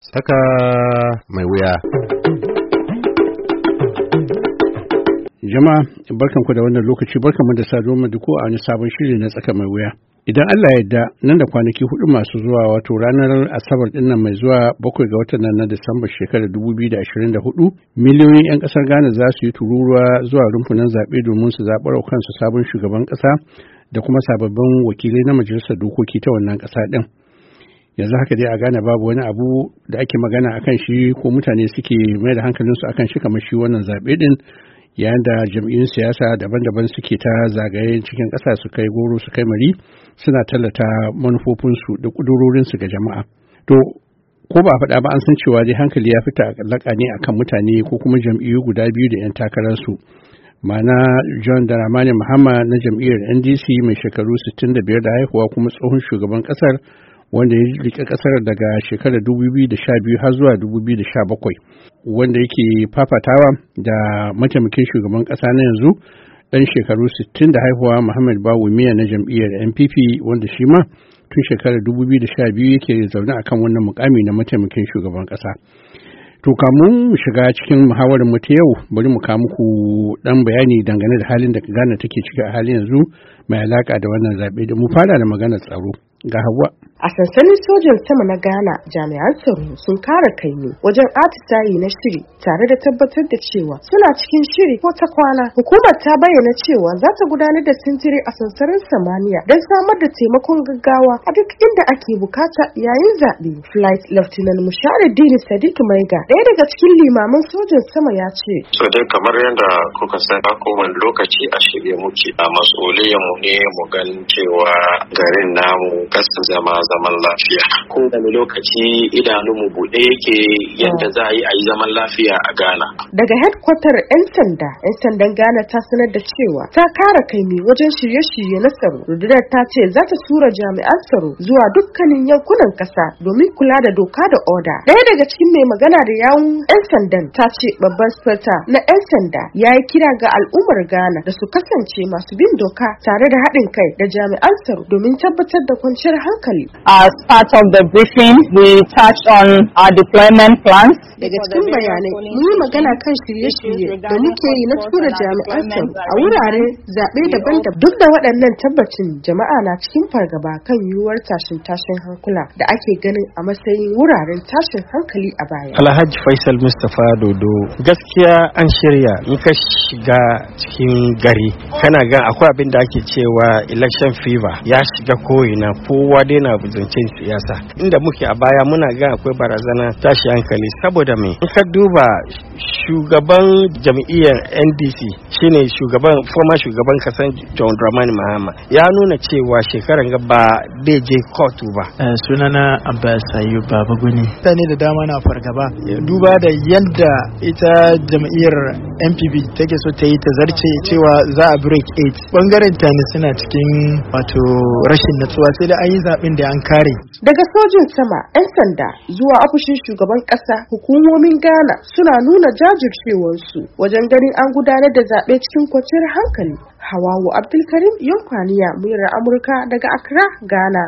Tsaka mai wuya. Jama'a barkanku da wannan lokaci, barkanmu da saduwa da ku a wani sabon shiri na tsaka mai wuya. Idan Allah ya yarda nan da kwanaki hudu masu zuwa, wato ranar Asabar din nan mai zuwa 7 ga watan nan na Disamba shekarar 2024, miliyoyin 'yan kasar Ghana za su yi tururuwa zuwa rumfunan zaɓe domin su zaɓar kansu sabon shugaban ƙasa da kuma sababbin wakilai na majalisar dokoki ta wannan ƙasa ɗin. Yanzu haka dai a Ghana babu wani abu da ake magana akan shi ko mutane suke mai da hankalinsu akan shi kamar shi wannan zaɓe ɗin, yayin da jam'iyyun siyasa daban-daban suke ta zagaye cikin ƙasa su kai goro su kai mari suna tallata manufofinsu da ƙudurorinsu ga jama'a. To, ko ba a faɗa ba an san cewa dai hankali ya fita laƙa ne akan mutane ko kuma jam'iyyu guda biyu da 'yan takararsu. Ma'ana John Dramani Mahama na jam'iyyar NDC mai shekaru 65 da haihuwa kuma tsohon shugaban ƙasar wanda ya rike ƙasar daga shekarar 2012 har zuwa 2017, wanda yake fafatawa da mataimakin shugaban ƙasa na yanzu ɗan shekaru 60 da haihuwa Muhammad Bawumia na jam'iyyar NPP, wanda shi ma tun shekarar 2012 yake zaune akan wannan mukami na mataimakin shugaban ƙasa. To kamun mu shiga cikin muhawarar mu ta yau, bari mu kawo muku dan bayani dangane da halin da Ghana take ciki a halin yanzu mai alaka da wannan zaɓe. Da mu fara da maganar tsaro. Ga Hauwa. A sansanin sojan sama na Ghana, jami'an tsaro sun kara kaimi wajen atisayi na shiri tare da tabbatar da cewa suna cikin shiri ko ta kwana. Hukumar ta bayyana cewa za ta gudanar da sintiri a sansanin samaniya don samar da taimakon gaggawa a duk inda ake bukata yayin zaɓe. Flight Lieutenant Musharuddin Sadiq Maiga, ɗaya daga cikin limaman sojan sama, ya ce. So dai kamar yadda kuka san a kowane lokaci a shirye muke, a mas'uliyan mu ne mu gan cewa garin namu kasu zaman lafiya. Ko da lokaci idanunmu buɗe yake yadda za a yi zaman lafiya a Ghana. Daga headquarter 'yan sandan Ghana ta sanar da cewa ta kara kaimi wajen shirye-shirye na tsaro. Rundunar ta ce za ta tura jami'an tsaro zuwa dukkanin yankunan ƙasa domin kula da doka da oda. Ɗaya daga cikin mai magana da yawun 'yan sandan ta ce babban speta na 'yan sanda ya yi kira ga al'ummar Ghana da su kasance masu bin doka tare da haɗin kai da jami'an tsaro domin tabbatar da kwanciyar hankali. As part of the briefing, we touched on our deployment plans. Daga cikin bayanai, mun yi magana kan shirye-shirye da muke yi na tura jami'an tsaro a wurare zaɓe daban-daban. Duk da waɗannan tabbacin, jama'a na cikin fargaba kan yiwuwar tashin hankula da ake ganin a matsayin wuraren tashin hankali a baya. Alhaji Faisal Mustapha Dodo, gaskiya an shirya in ka shiga cikin gari kana ga akwai abin da ake cewa election fever ya shiga ko'ina, kowa dai na zancen siyasa. Inda muke a baya muna ga akwai barazana tashi hankali saboda me, in ka duba shugaban jam'iyyar NDC shine former shugaban kasan John Dramani Mahama ya nuna cewa shekaran ga ba zai je kotu ba. Sunana Abbas Ayub Babaguni. Mutane da dama na fargaba duba da yadda ita jam'iyyar NPP take so ta yi ta zarce cewa za a break 8. Bangaren tani suna cikin wato rashin natsuwa sai da an yi zaɓen da an kare. Daga sojin sama, 'yan sanda zuwa ofishin shugaban ƙasa, hukumomin Ghana suna nuna jajircewarsu wajen ganin an gudanar da zaɓe cikin kwanciyar hankali. Hawawu Abdulkarim, Yankwaniya, muryar Amurka daga Accra, Ghana.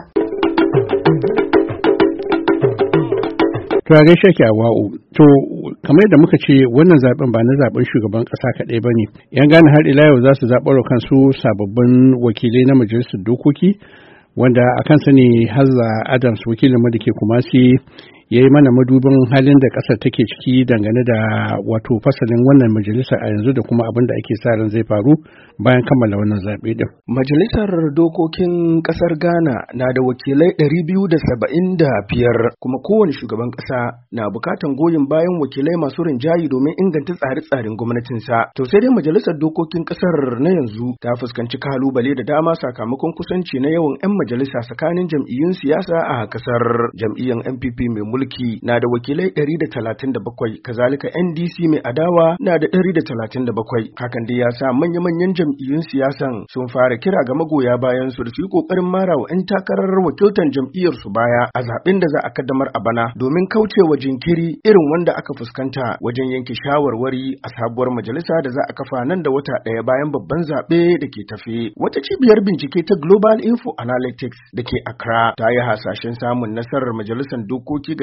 To a gaishe ki Hawa'u. To kamar yadda muka ce wannan zaben ba na zaben shugaban ƙasa kaɗai ba ne. 'Yan Ghana har ila yau za su zaɓar kansu sababbin wakilai na majalisar dokoki, wanda a kansa ne Hazza Adams, wakilin da ke Kumasi, ya yi mana madubin halin da ƙasar take ciki dangane da wato fasalin wannan majalisa a yanzu da kuma abin da ake sa ran zai faru bayan kammala wannan zaɓe ɗin. Majalisar dokokin ƙasar Ghana na da wakilai 275, kuma kowane shugaban ƙasa na bukatan goyon bayan wakilai masu rinjayi domin inganta tsare-tsaren gwamnatinsa. To sai dai majalisar dokokin ƙasar na yanzu ta fuskanci kalubale da dama sakamakon kusanci na yawan 'yan majalisa tsakanin jam'iyyun siyasa a ƙasar. Jam'iyyar NPP mai mulki na da wakilai 137, kazalika NDC mai adawa na da 137. Hakan dai ya sa manya-manyan jam'iyyun siyasan sun fara kira ga magoya bayan su da su yi kokarin mara wa 'yan takarar wakiltan jam'iyyar su baya a zaben da za a kaddamar a bana domin kaucewa jinkiri irin wanda aka fuskanta wajen yanke shawarwari a sabuwar majalisa da za a kafa nan da wata ɗaya bayan babban zaɓe da ke tafe. Wata cibiyar bincike ta Global Info Analytics da ke Accra ta yi hasashen samun nasarar majalisar dokoki ga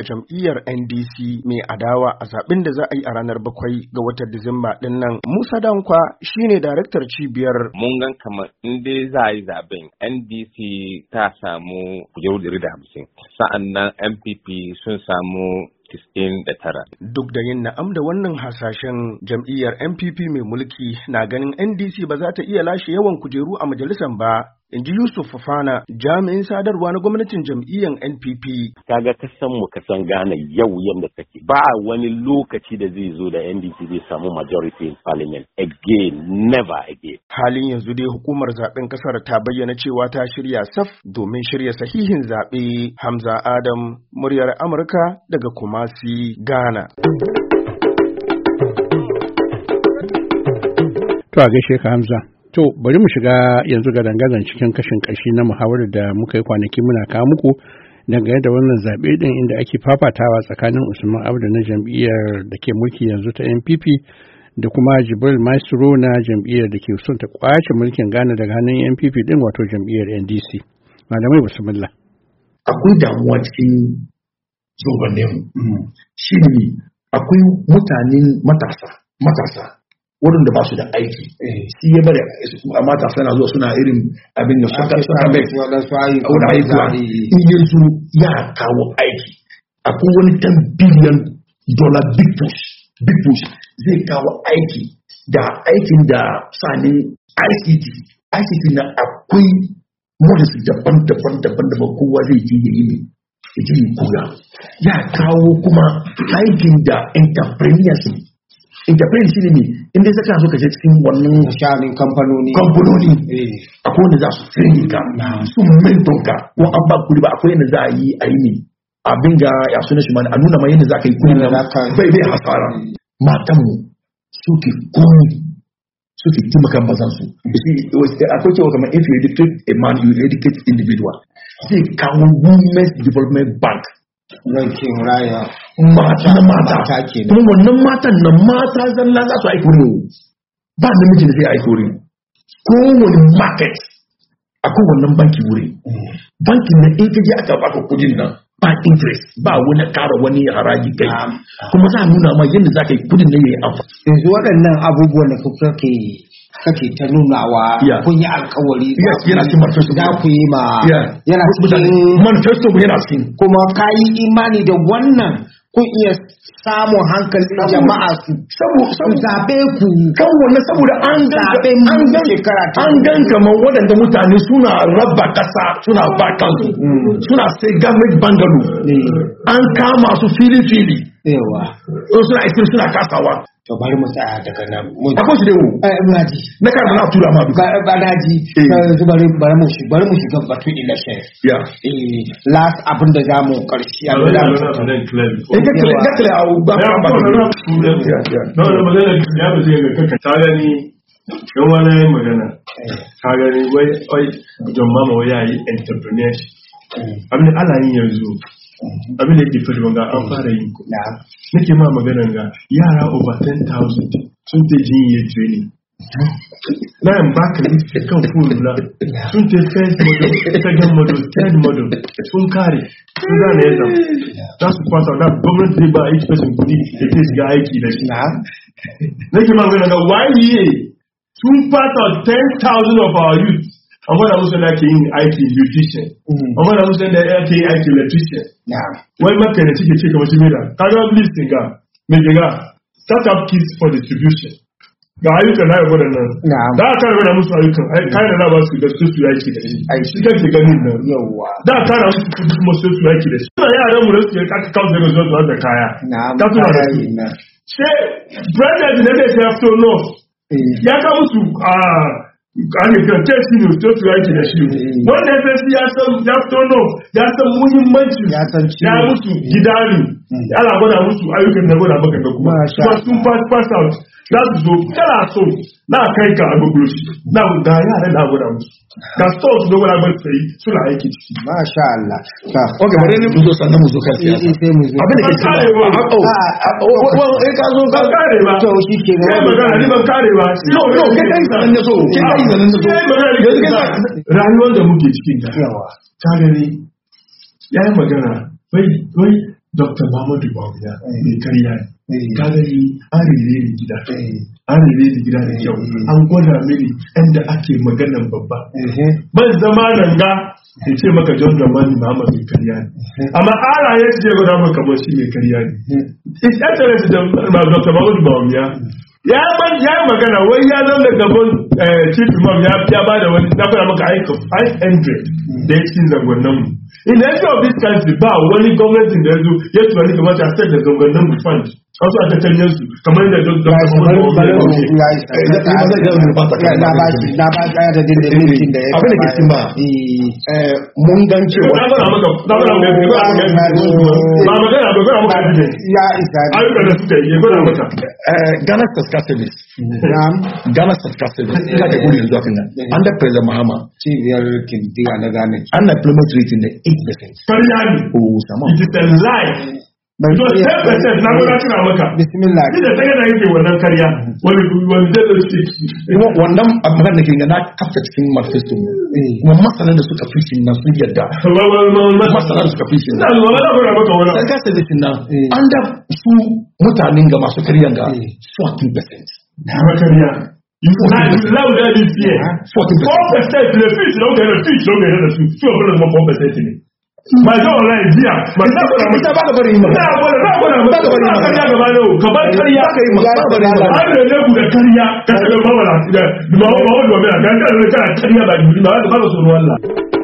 jam'iyyar NDC mai adawa a zaɓen da za a yi a ranar 7 ga watan Disamba ɗin nan. Musa Dankwa shine daraktar cibiyar. Mun gan kamar in dai za a yi zaɓen NDC ta samu kujeru 150, sa'an nan MPP sun samu 99. Duk da yin na'am da wannan hasashen, jam'iyyar MPP mai mulki na ganin NDC ba za ta iya lashe yawan kujeru a majalisar ba. In ji Yusuf Fafana, jami'in sadarwa na gwamnatin jam'iyyar NPP. Kaga kasan Ghana yau yadda take. Ba wani lokaci da zai zo da NDC zai samu majority in parliament. Again, never again. Halin yanzu dai hukumar zaben kasar ta bayyana cewa ta shirya saf domin shirya sahihin zaɓe. Hamza Adam, muryar Amurka daga Kumasi, Ghana. To a gaishe ka Hamza. To bari mu shiga yanzu ga dangazan cikin kashin kashi na muhawarar da muka yi kwanaki muna kawo muku dangane da wannan zaɓe ɗin inda ake fafatawa tsakanin Usman Abdu na jam'iyyar da ke mulki yanzu ta NPP da kuma Jibril Maestro na jam'iyyar da ke son ta kwace mulkin Ghana daga hannun NPP ɗin wato jam'iyyar NDC. Malamai bismillah. Akwai damuwa cikin shugabanninmu. Shi ne akwai mutanen matasa waɗanda ba su da aiki shi ya bada matasa na zuwa suna irin abin da suka bai wani aikuwa in yanzu ya kawo aiki akwai wani $10 billion big push zai kawo aiki da aikin da sanin ICT na akwai modus daban-daban kowa zai ji ya yi koya ya kawo kuma aikin da entrepreneurship shi ne inda zaka so ka je cikin wannan shanin kamfanoni akwai wanda za su training ka su mentor ka ko an ba kudi ba akwai yadda za a yi ne abin ga ya suna shi ma a nuna ma yadda za ka yi kudi na bai hasara matan mu suke taimaka mazan su akwai cewa kamar if you educate a man you educate individual zai kawo women's development bank rankin raya mata kuma wannan matan nan mata zalla za su aiki wurin ba namiji da zai aiki wurin kowane market akwai wannan banki wuri bankin nan in kaje aka baka kudin nan ba interest ba wani kara wani haraji kai kuma za a nuna ma yadda za ka yi kudin nan yayi amfani. Yanzu waɗannan abubuwan da kake ta nunawa kun yi alkawari yana cikin manifesto da ku yi ma yana cikin manifesto yana cikin kuma ka yi imani da wannan kun iya samun hankalin jama'a su zaɓe ku kan wannan saboda an gan kamar waɗanda mutane suna raba ƙasa suna ba kansu suna sai government bungalow an kama su fili yawa suna kasawa. To bari mu tsaya daga nan. Akwai shi da wu. Naji. Na kan na tura ma duka. Ba naji. Bari mu shiga batu election. Last abin da za mu karshe. Exactly. Ba ba. No, magana ya ba zai ga kaka ta gani yan wani magana. Ka gani wai John Mama wai yayi entrepreneurship. Abin da Allah yin yanzu. Abin da yake fadi wanga an fara yin nake ma maganan ga yara over 10,000 sun ta jinye training na yan baka list kan formula sun ta first model second model third model sun kare sun gane yadda za su fasa da gwamnati zai ba each person kudi da ke shiga aiki da shi nake ma maganan ga waye sun fasa 10,000 of our youth amma da musu da ke yin aiki nutrition amma da musu da ake yin aiki electrician wai maka da cike ce kamar shi mai da kaga listing ga mai ga start up kits for distribution ga ayyukan na yabo da nan da aka rabu da musu ayyukan kayan da na ba su da su yaki da shi kake ganin nan da aka rabu su kudi kuma su yaki da shi suna yaran mu da su aka kawo da zuwa da kaya ka tuna da su sai branded ne da ya fito no ya ka musu ake kan tesi ne to su yaki da shi wanda ya san ya fito no ya san muhimmanci ya musu gida ne ana gwada musu ayyukan da gwada maka da kuma sun pass out za su zo kana so na kai ka a gugu shi na ga yara da gwada musu ga store su gwada musu sai suna aiki ciki masha Allah okay bari ne mu zo sannan mu zo kan siyasa abin da ke kare ba ka zo ka kare ba to shi ke ga magana ni ban kare ba no kai sanan ne so kai sanan ne so rayuwar da muke cikin da yawa ka gani yayin magana wai Dr. Muhammadu Bawumia mai karya ne. Ka gani an rere ni gida. An rere ni gida da kyau. An gwada mini inda ake maganan babba. Ban zama nan ga ya ce maka John Dramani Muhammad mai karya ne. Amma ala ya ce gwada maka kamar shi mai karya ne. His Excellency Dr. Muhammadu Bawumia ya yi magana wai ya zama gaban chief imam ya ba da wani na fara maka aika 500 da ya cikin zangonnan mu. In the end of this country ba wani gwamnatin da ya zo ya tunani kamar ta state da zangonnan mu fund wasu a tattalin su kamar yadda don na ba da dindindin da ya abin da ke cin ba mun gan cewa ba magana ya isa ayyuka da suka yi ya gwada maka Ghana Statistical Service Ghana Statistical Service ina da gudu yanzu akan nan under President Mahama cibiyar kindiga na Ghana unemployment rate in the 8%. Karya ne. Oh, sama. It is a lie. To 10% na gwada tuna maka. Bismillah. Ina tsaye da yake wannan karya. Wani zai da shi. Wannan magana da ke na kafa cikin manifesto. Kuma masanan da suka fi shi na sun yadda. Masanan da suka fi shi na. Sai ka sai shi na. Under su mutanen ga masu karyan ga 14%. Na karya. You can allow that this year. 4%. The fish don't get a fish. Don't get a fish. 4% ne. Ba zo online jiya. Ba za ku ita ba ka bari yi magana. Ba ka bari magana gaba da ka bar kariya ka yi magana. An da ne ku da kariya ka ga ba wala da ba wala ba da ka da kariya ba da ba da tsoro Allah.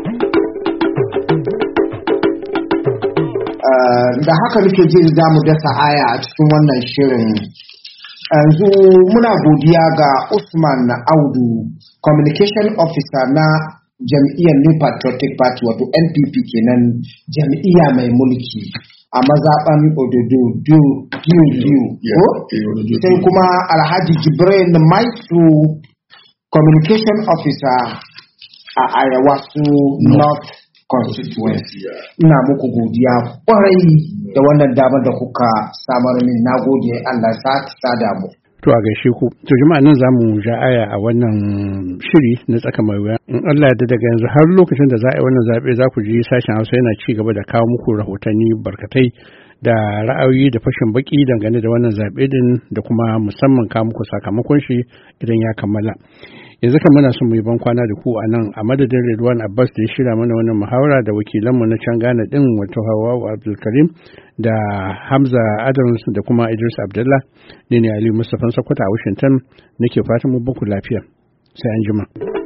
Da haka nake jin za mu dasa aya a cikin wannan shirin. Yanzu muna godiya ga Usman Audu, Communication Officer na jam'iyyar New Patriotic Party wato NPP kenan, jam'iyya mai mulki a mazaɓan Ododo Diu. Sai kuma Alhaji Jibril Maestro, Communication Officer a Ayawasu North Constituency. Ina muku godiya kwarai da wannan damar da kuka samar min. Nagode, Allah sa sada mu. To a gaishe ku. To jama'a nan zamu ja aya a wannan shiri na tsaka mai wuya. In Allah ya daga yanzu har lokacin da za a yi wannan zaɓe za ku ji sashen Hausa yana ci gaba da kawo muku rahotanni barkatai da ra'ayoyi da fashin baki dangane da wannan zaɓe din da kuma musamman kawo muku sakamakon shi idan ya kammala. Yanzu kan muna son mu yi ban kwana da ku a nan a madadin Redwan Abbas da ya shirya mana wannan muhawara da wakilanmu na can Ghana din wato Hawwa Abdulkarim da Hamza Adams da kuma Idris Abdullah. Ne Aliyu Mustapha Sokoto a Washington nake fatan mu baku lafiya. Sai an jima.